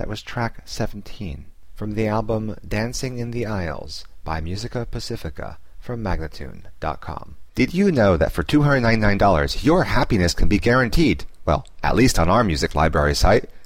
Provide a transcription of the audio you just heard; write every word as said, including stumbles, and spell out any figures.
That was track seventeen from the album Dancing in the Aisles by Musica Pacifica from Magnatune dot com. Did you know that for two hundred ninety-nine dollars your happiness can be guaranteed? Well, at least on our music library site.